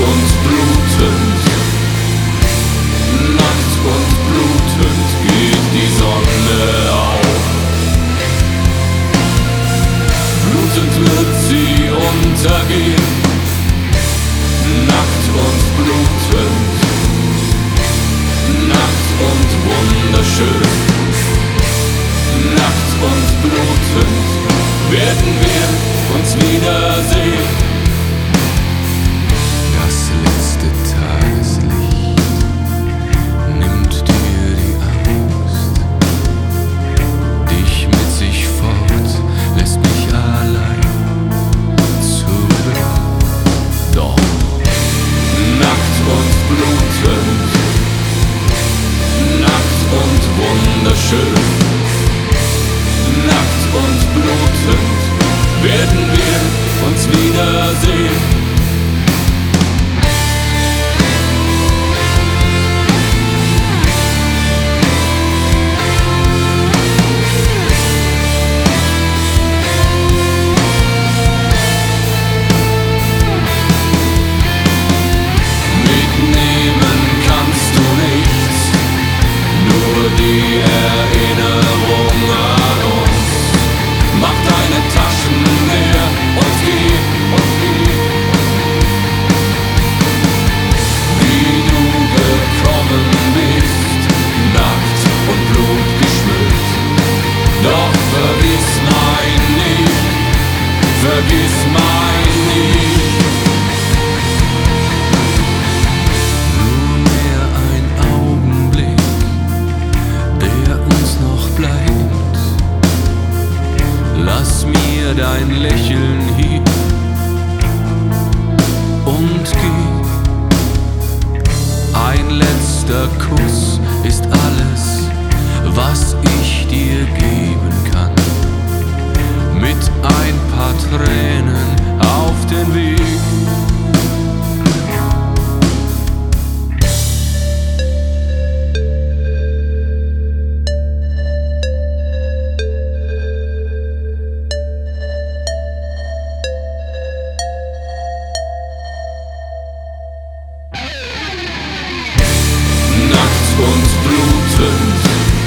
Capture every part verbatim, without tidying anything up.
und blutend, nackt und blutend geht die Sonne auf. Blutend wird sie untergehen, nackt und blutend, nackt und wunderschön, nackt und blutend werden wir uns wiedersehen. Das letzte Tageslicht nimmt dir die Angst, dich mit sich fort, lässt mich allein zurück. Doch nackt und blutend, nackt und wunderschön, nackt und blutend werden wir uns wiedersehen. Mitnehmen kannst du nichts, nur die Erinnerung an uns. Mach deine Taschen leer und geh, und geh. Wie du gekommen bist, nackt und blutgeschmückt. Doch vergiss mein nicht, vergiss mein nicht. Nur mehr ein Augenblick, der uns noch bleibt. Lass mir dein Lächeln hier und geh. Ein letzter Kuss ist alles, was ich dir geben kann. Mit ein paar Tränen auf den Weg. Nackt und blutend,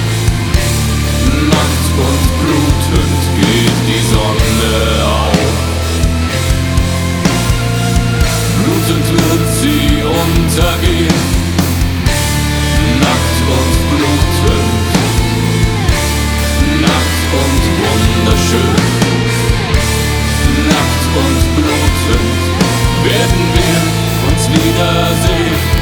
nackt und blutend geht die Sonne auf. Blutend wird sie untergehen, nackt und blutend, nackt und wunderschön, nackt und blutend werden wir uns wiedersehen.